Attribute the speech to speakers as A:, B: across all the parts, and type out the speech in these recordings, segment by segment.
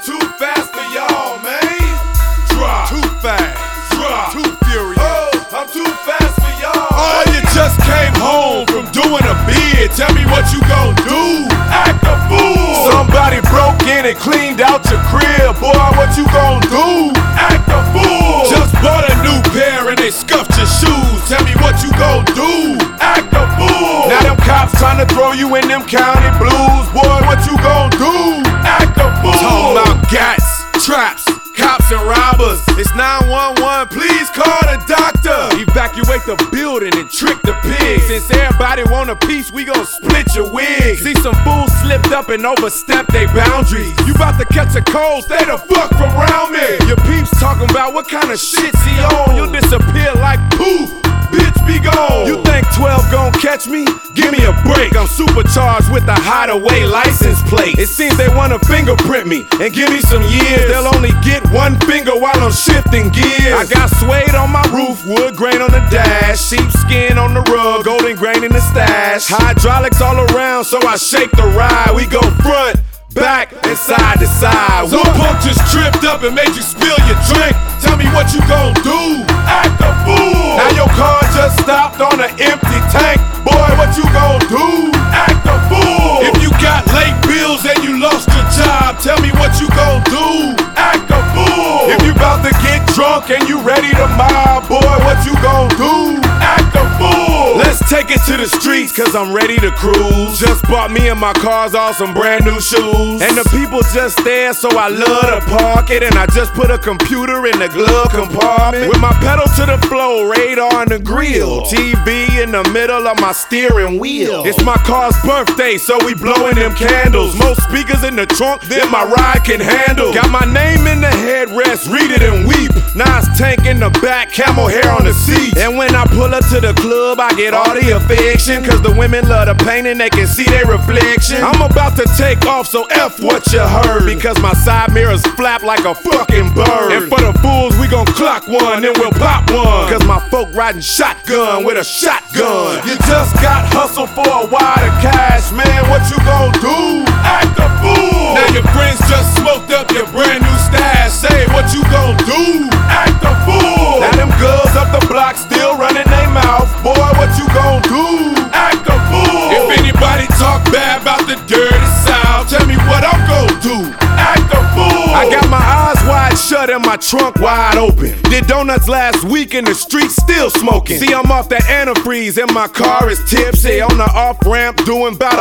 A: too fast for y'all, man. Drop.
B: Too fast.
A: Drop.
B: Too furious.
A: Oh, I'm too fast for y'all.
B: Oh,
A: man.
B: you just came home from doing a bid. Tell me what you gon' do.
A: Act a fool.
B: Somebody broke in and cleaned out your crib. Boy, what you gon' do?
A: Act a fool.
B: Just bought a new pair and they scuffed your shoes. Tell me what you gon' do.
A: Act a fool.
B: Now them cops tryna throw you in them county blues. Boy, what you gon' do?
A: Act a fool.
B: Talking about gats, traps, cops and robbers. It's 911, please call the doctor. Evacuate the building and trick the pigs. Since everybody want a piece, we gon' split your wig. See some fools slipped up and overstepped their boundaries. You bout to catch a cold, stay the fuck from around me. Your peeps talking about what kind of shit's he on. You'll disappear like poof. Bitch, be gone. You think 12 gon' catch me? Give me a break. I'm supercharged with the hideaway license plate. It seems they wanna fingerprint me and give me some years. They'll only get one finger while I'm shifting gears. I got suede on my roof, wood grain on the dash, sheepskin on the rug, golden grain in the stash. Hydraulics all around, so I shake the ride. We go front, back, and side to side. Some punk just tripped up and made you spill your drink. Tell me what you gon' do.
A: Act a fool.
B: Now your car just stopped on an empty tank. Boy, what you gon' do?
A: Act a fool.
B: If you got late bills and you lost your job, tell me what you gon' do.
A: Act a fool.
B: If you bout to get drunk and you ready to mob, boy, what you gon' do?
A: Act a fool.
B: Let's take it to the streets, cause I'm ready to cruise. Just bought me and my cars all some brand new shoes. And the people just there, so I love to park it. And I just put a computer in the glove compartment. With my pedal to the floor, radar on the grill, TV in the middle of my steering wheel. It's my car's birthday, so we blowing them candles. Most speakers in the trunk than my ride can handle. Got my name in the headrest, read it and weep. Nas tank in the back, camel hair on the seat. And when I pull up to the club, I get all the affection. Cause the women love the pain and they can see their reflection. I'm about to take off, so F what you heard. Because my side mirrors flap like a fucking bird. And for the fools, we gon' clock one, then we'll pop one. Cause my folk riding shotgun with a shotgun. You just got hustle for a wad of cash, man, what you gon' do?
A: Act a fool.
B: Now your friends just smoked up your brand new stash. Say what you gon' do?
A: Act a fool.
B: Now them girls up the block still running their mouth. Boy, what you gon' do?
A: Act a fool.
B: If anybody talk bad about the dirty South, tell me what I'm gon' do.
A: Act a fool.
B: I got my eyes wide shut and my trunk wide open. Did donuts last week in the street, still smoking. See, I'm off that antifreeze and my car is tipsy. On the off-ramp doing about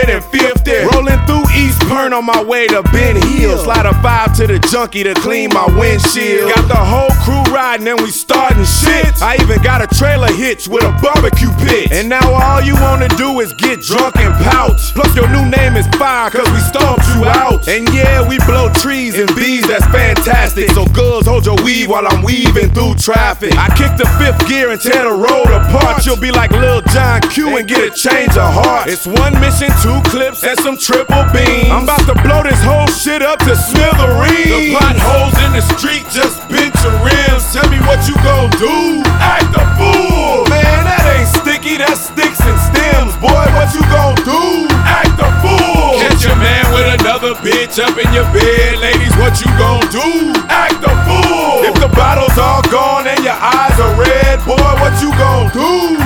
B: 150. Rolling through East Pern on my way to Ben Hill. Slide a 5 to the junkie to clean my windshield. Got the whole crew riding and we starting shit. I even got a trailer hitch with a barbecue pit. And now all you wanna do is get drunk and pout. Plus your new name is Fire cause we stomped you out. And yeah, we blow trees and bees, that's fantastic. So girls, hold your weave while I'm weaving through traffic. I kick the fifth gear and tear the road apart. You'll be like Lil John Q and get a change of heart. It's one mission, 2 clips, and some triple beams. I'm about to blow this whole shit up to smithereens. The potholes in the street just bent your rims. Tell me what you gon' do.
A: Act a fool.
B: Man, that ain't sticky, that's sticks and stems. Boy, what you gon' do?
A: Act a fool.
B: Catch your man with another bitch up in your bed. Ladies, what you gon' do?
A: Act a fool.
B: If the bottle's all gone and your eyes are red, boy, what you gon' do?